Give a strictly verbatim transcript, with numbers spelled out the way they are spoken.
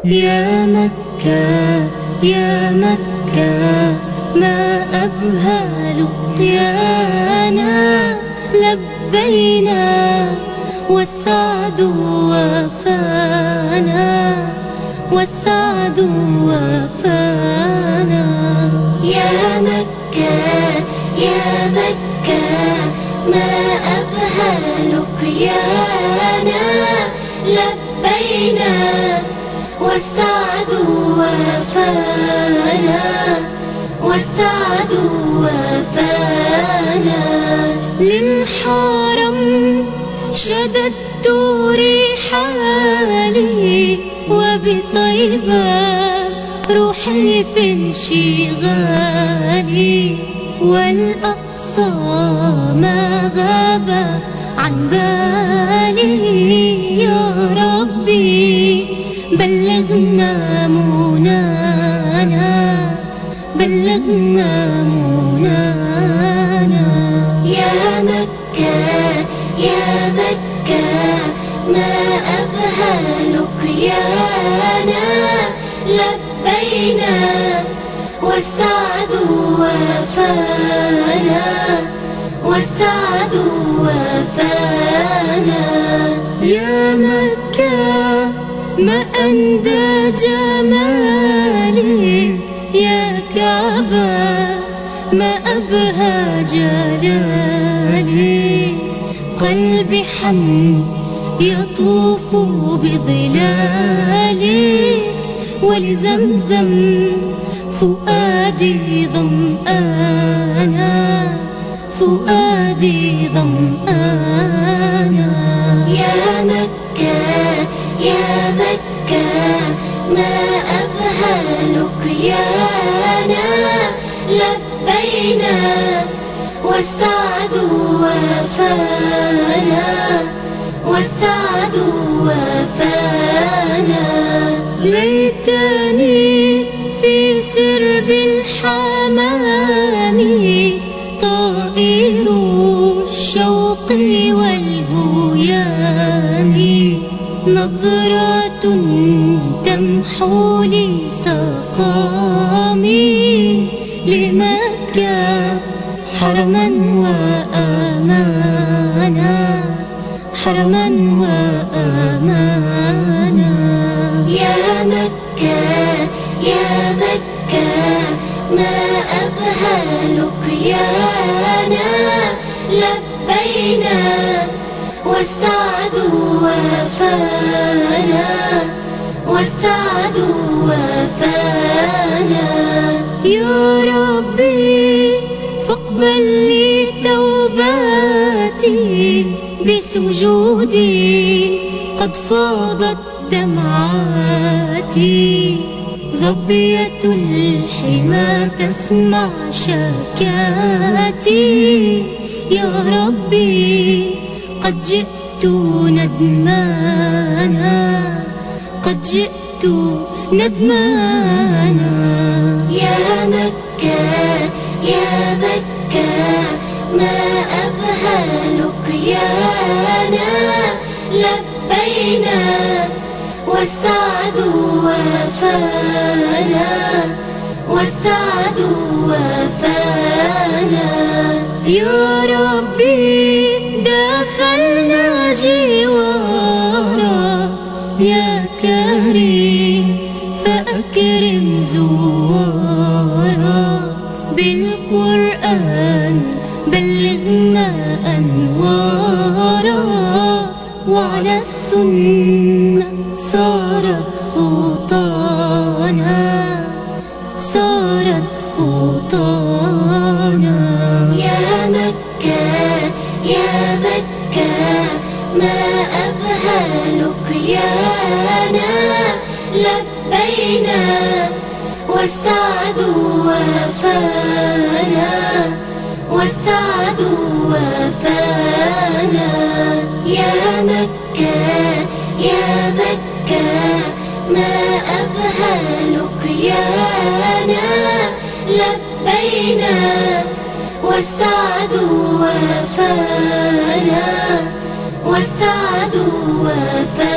يا مكة يا مكة ما أبهى لقيانا، لبينا والسعد وفانا، والسعد وفانا. يا مكة يا مكة ما أبهى لقيانا، لبينا والسعد وفانا، والسعد وفانا. للحرم شددت رحالي، وبطيبة روحي في انشغالي، والأقصى ما غاب عن بالي. يا ربي بلغنا منانا، بلغنا منانا. يا مكة يا مكة ما أبهى لقيانا، لبينا والسعد وفانا، والسعد وفانا. يا مكة ما أندى جمالك، يا كعبة ما أبهى جلالك. قلبي حن يطوف بظلالك، ولزمزم فؤادي ظمآنا، فؤادي ظمآنا. يا مكة يا مكة ما أبهى لقيانا، لبينا والسعد وفانا، والسعد وفانا. ليتني في سرب الحمام طائر الشوق والهيام، نظرة تمحو لي سقامي، لمكة حرما وأمانا، حرما وأمانا. يا مكة يا مكة ما أبهى لقيانا، لبينا والسعد وفانا، والسعد وفانا. يا ربي فاقبل لي توباتي، بسجودي قد فاضت دمعاتي. ظبية الحمى تسمع شكاتي، يا ربي قد جئت ندمانا، قد جئت ندمانا. يا مكة يا مكة ما أبهى لقيانا، لبينا والسعد وفانا، والسعد وفانا. يا ربي دخلنا جوارا، يا كريم فأكرم زوارا. بالقرآن بلغنا أنوارا، وعلى السنة صارت خطانا، صارت خطانا. يا مكة يا مكة ما أبهى لقيانا، لبينا والسعد وفانا، والسعد وفانا. يا مكة يا مكة ما أبهى لقيانا، لبينا والسعد وفانا، والسعد وفانا.